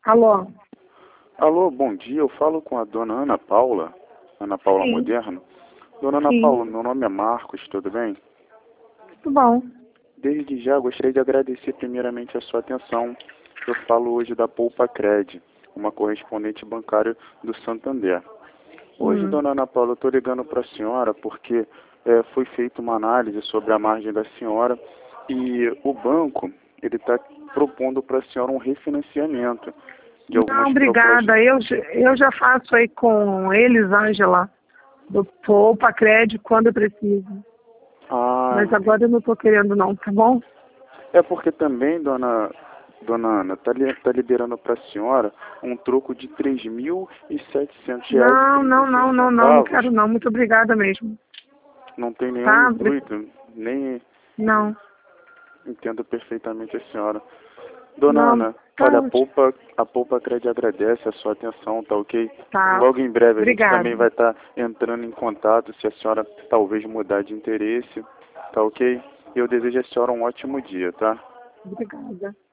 Alô? Alô, bom dia. Eu falo com a dona Ana Paula, Ana Paula Sim, Moderno. Dona Ana sim. Paula, meu nome é Marcos, tudo bem? Tudo bom. Desde já gostaria de agradecer primeiramente a sua atenção. Eu falo hoje da Poupa Cred, uma correspondente bancária do Santander. Hoje, Hum. dona Ana Paula, eu estou ligando para a senhora porque foi feita uma análise sobre a margem da senhora e o banco ele está propondo para a senhora um refinanciamento de Não, algumas propostas. obrigada. Eu já faço aí com eles, Ângela, do Poupa Crédito, quando eu preciso. Ah, Mas agora eu não estou querendo não, tá bom? é porque também, dona Ana, tá liberando para a senhora um troco de R$ 3.700 e Não, trinta não, e seis não, não, não, não centavos. quero não. Muito obrigada mesmo. Não tem nenhum Tá? intuito, nem Não, entendo perfeitamente a senhora. Dona não, Ana, tá olha, ótimo. a Poupa Cred agradece a sua atenção, tá ok? Tá. Logo em breve a gente Obrigada. também vai estar entrando em contato se a senhora talvez mudar de interesse, tá ok? E eu desejo a senhora um ótimo dia, tá? Obrigada.